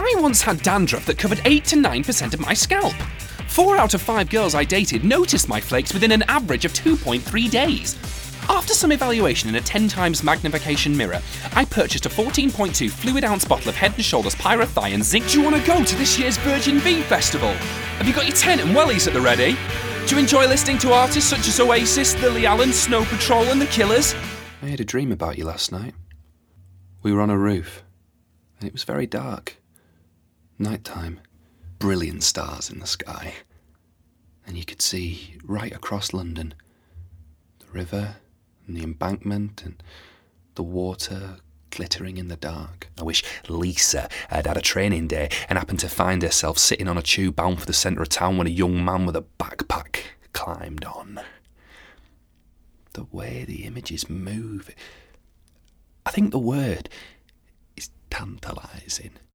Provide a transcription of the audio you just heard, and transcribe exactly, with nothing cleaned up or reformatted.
I once had dandruff that covered eight to nine percent of my scalp. Four out of five girls I dated noticed my flakes within an average of two point three days. After some evaluation in a ten times magnification mirror, I purchased a fourteen point two fluid ounce bottle of Head and Shoulders Pyrothioin Zinc. Do you want to go to this year's Virgin V Festival? Have you got your tent and wellies at the ready? Do you enjoy listening to artists such as Oasis, Lily Allen, Snow Patrol and The Killers? I had a dream about you last night. We were on a roof, and it was very dark. Night time. Brilliant stars in the sky. And you could see right across London the river and the embankment and the water glittering in the dark. I wish Lisa had had a training day and happened to find herself sitting on a tube bound for the centre of town when a young man with a backpack climbed on. The way the images move, I think the word is tantalising.